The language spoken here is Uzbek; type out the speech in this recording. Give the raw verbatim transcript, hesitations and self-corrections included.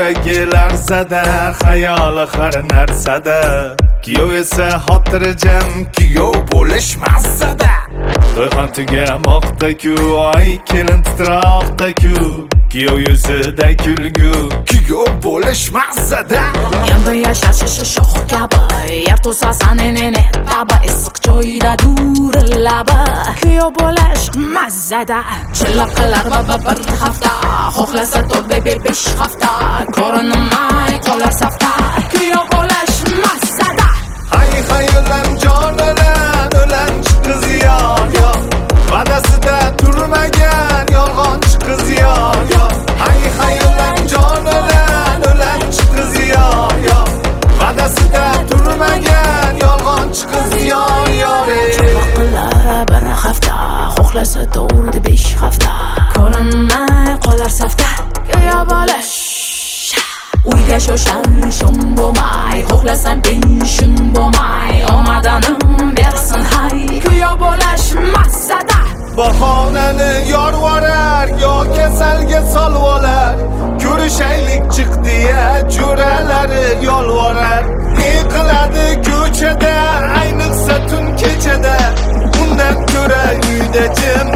yuragi larzada, xayoli har narsada. Kuyov esa xotirjam, kuyov bo'lish mazzada. To'yxon tugamoqda-ku, oy kelin titroqda-ku. Kuyov yuzida kulgu, kuyov bo'lish mazzada. Endi yashash shoh kabi, yer to'sa sanenene taba, issiq joyda durillaba. Kuyov bo'lish mazzada. Chillaq qilar baba bir hafta, xohlasa to'rt besh hafta. Ko'rinmay qolar safda, kuyov bo'lish mazzada. Hay haylan jonadan o'lanchi qiz yor yor, va'dasida turmagan yolg'onchi qiz yor yor. Hay haylan jonadan o'lanchi qiz yor yor, va'dasida turmagan yolg'onchi qiz yor yor. Qilar bir hafta, xohlasa to'rt besh hafta. Ko'rinmay qolar safda, kuyov bo'lish. Uyga shoshan shum bo'lmay, xohlasam penshun bo'lmay, omadanim bersin hay, kuyov bo'lish mazzada. Bahonani yorvorar, yo kasalga solvolar. Ko'rishaylik chiq deya jo'ralari yolvorar. Ne qiladi ko'chada, ayniqsa tun kechada. Undan ko'ra uyda jim